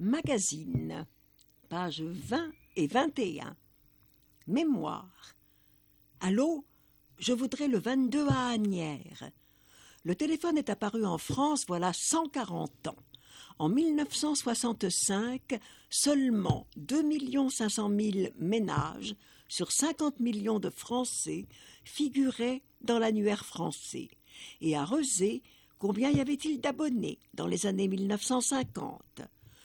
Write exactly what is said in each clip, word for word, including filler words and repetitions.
Magazine, pages vingt et vingt et un. Mémoire. Allô, je voudrais le vingt-deux à Asnières. Le téléphone est apparu en France voilà cent quarante ans. En mille neuf cent soixante-cinq, seulement deux millions cinq cent mille ménages sur cinquante millions de Français figuraient dans l'annuaire français. Et à Rezé, combien y avait-il d'abonnés dans les années mille neuf cent cinquante?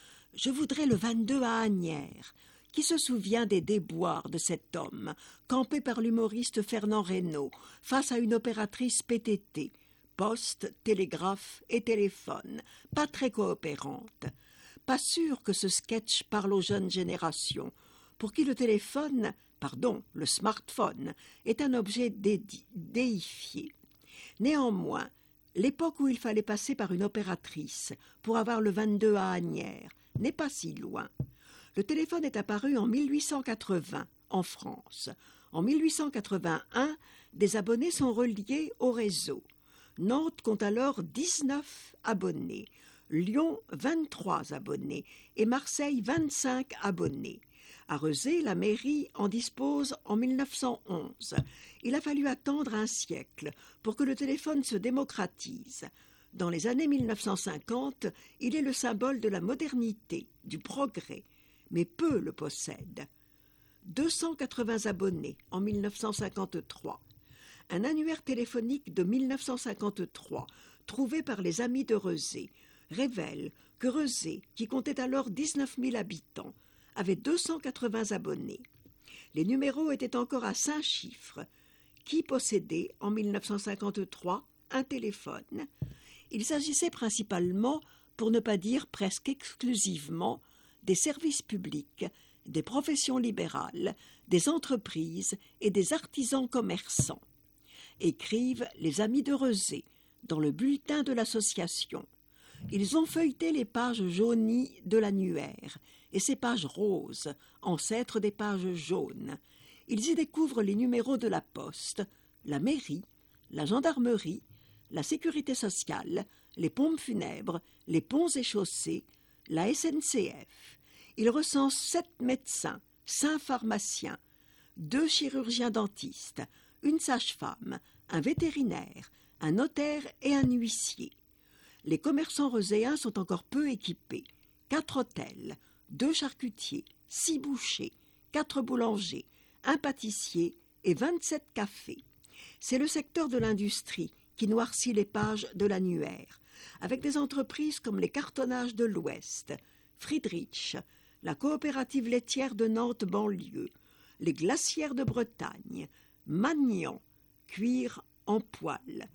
Je voudrais le vingt-deux à Asnières. Qui se souvient des déboires de cet homme, campé par l'humoriste Fernand Reynaud, face à une opératrice P T T, poste, télégraphe et téléphone, pas très coopérante. Pas sûr que ce sketch parle aux jeunes générations, pour qui le téléphone, pardon, le smartphone, est un objet dédi- déifié. Néanmoins, l'époque où il fallait passer par une opératrice pour avoir le vingt-deux à Asnières n'est pas si loin. Le téléphone est apparu en mille huit cent quatre-vingts en France. En mille huit cent quatre-vingt-un, des abonnés sont reliés au réseau. Nantes compte alors dix-neuf abonnés, Lyon vingt-trois abonnés et Marseille vingt-cinq abonnés. À Rezé, la mairie en dispose en mille neuf cent onze. Il a fallu attendre un siècle pour que le téléphone se démocratise. Dans les années mille neuf cent cinquante, il est le symbole de la modernité, du progrès, mais peu le possèdent. deux cent quatre-vingts abonnés en mille neuf cent cinquante-trois. Un annuaire téléphonique de mille neuf cent cinquante-trois, trouvé par les amis de Rezé, révèle que Rezé, qui comptait alors dix-neuf mille habitants, avait deux cent quatre-vingts abonnés. Les numéros étaient encore à cinq chiffres. Qui possédait en mille neuf cent cinquante-trois un téléphone? Il s'agissait principalement, pour ne pas dire presque exclusivement, des services publics, des professions libérales, des entreprises et des artisans commerçants. Écrivent les amis de Rezé dans le bulletin de l'association. Ils ont feuilleté les pages jaunies de l'annuaire et ces pages roses, ancêtres des pages jaunes. Ils y découvrent les numéros de la poste, la mairie, la gendarmerie, la sécurité sociale, les pompes funèbres, les ponts et chaussées, la S N C F. Il recense sept médecins, cinq pharmaciens, deux chirurgiens dentistes, une sage-femme, un vétérinaire, un notaire et un huissier. Les commerçants rozéens sont encore peu équipés. Quatre hôtels, deux charcutiers, six bouchers, quatre boulangers, un pâtissier et vingt-sept cafés. C'est le secteur de l'industrie qui noircit les pages de l'annuaire, avec des entreprises comme les cartonnages de l'Ouest, Friedrich, la coopérative laitière de Nantes banlieue, les glacières de Bretagne, Magnan, cuir en poil,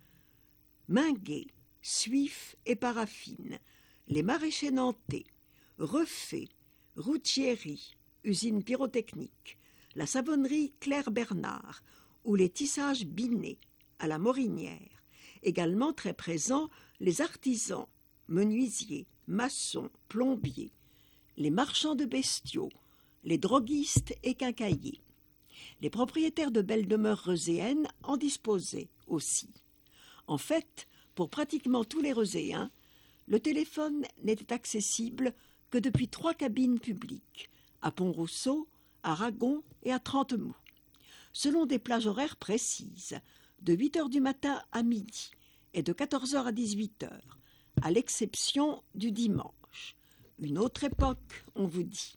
Minguet, Suif et paraffine, les maraîchers nantais, Refait, Routieri, usine pyrotechnique, la savonnerie Claire Bernard ou les tissages Binet à la Morinière. Également très présents les artisans, menuisiers, maçons, plombiers, les marchands de bestiaux, les droguistes et quincailliers. Les propriétaires de belles demeures rezéennes en disposaient aussi. En fait, pour pratiquement tous les Rezéens, le téléphone n'était accessible que depuis trois cabines publiques, à Pont-Rousseau, à Ragon et à Trentemoux, selon des plages horaires précises, de huit heures du matin à midi et de quatorze heures à dix-huit heures, à l'exception du dimanche. Une autre époque, on vous dit.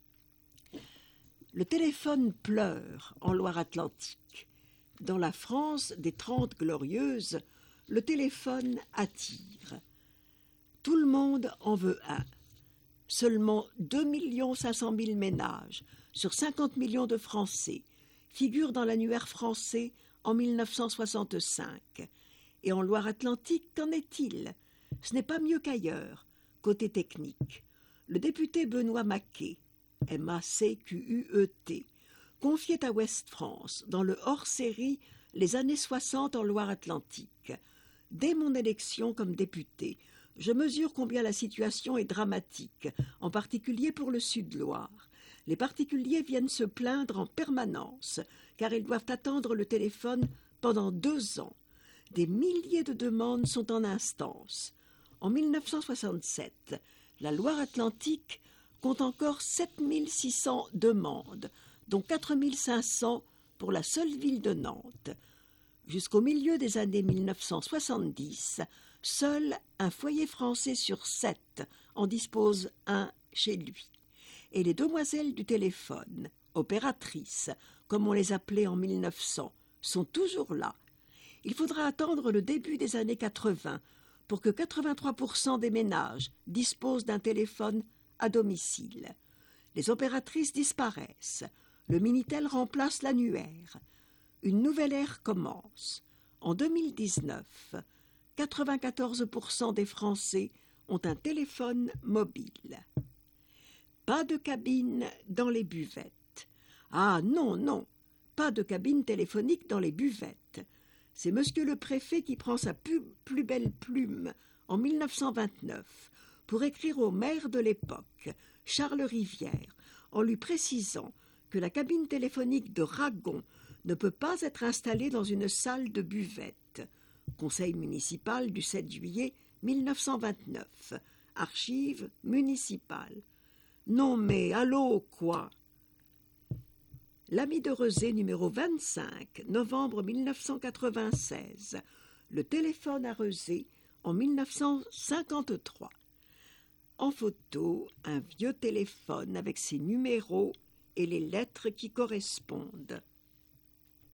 Le téléphone pleure en Loire-Atlantique. Dans la France des Trente Glorieuses, le téléphone attire. Tout le monde en veut un. Seulement deux millions cinq cent mille ménages sur cinquante millions de Français figurent dans l'annuaire français en mille neuf cent soixante-cinq. Et en Loire-Atlantique, qu'en est-il? Ce n'est pas mieux qu'ailleurs, côté technique. Le député Benoît Maquet, M A C Q U E T, confiait à Ouest France, dans le hors-série Les années soixante en Loire-Atlantique. Dès mon élection comme député, je mesure combien la situation est dramatique, en particulier pour le Sud-Loire. Les particuliers viennent se plaindre en permanence, car ils doivent attendre le téléphone pendant deux ans. Des milliers de demandes sont en instance. En mille neuf cent soixante-sept, la Loire-Atlantique compte encore sept mille six cents demandes, dont quatre mille cinq cents pour la seule ville de Nantes. Jusqu'au milieu des années mille neuf cent soixante-dix, seul un foyer français sur sept en dispose un chez lui. Et les demoiselles du téléphone, opératrices, comme on les appelait en mille neuf cents, sont toujours là. Il faudra attendre le début des années quatre-vingts pour que quatre-vingt-trois pour cent des ménages disposent d'un téléphone à domicile. Les opératrices disparaissent. Le Minitel remplace l'annuaire. Une nouvelle ère commence. En deux mille dix-neuf, quatre-vingt-quatorze pour cent des Français ont un téléphone mobile. Pas de cabine dans les buvettes. Ah non, non, pas de cabine téléphonique dans les buvettes. C'est monsieur le préfet qui prend sa plus, plus belle plume en mille neuf cent vingt-neuf pour écrire au maire de l'époque, Charles Rivière, en lui précisant que la cabine téléphonique de Ragon ne peut pas être installée dans une salle de buvette. Conseil municipal du sept juillet mille neuf cent vingt-neuf. Archives municipales. Non mais, allô, quoi? L'ami de Rezé, numéro vingt-cinq, novembre mille neuf cent quatre-vingt-seize. Le téléphone à Rezé en mille neuf cent cinquante-trois. En photo, un vieux téléphone avec ses numéros et les lettres qui correspondent.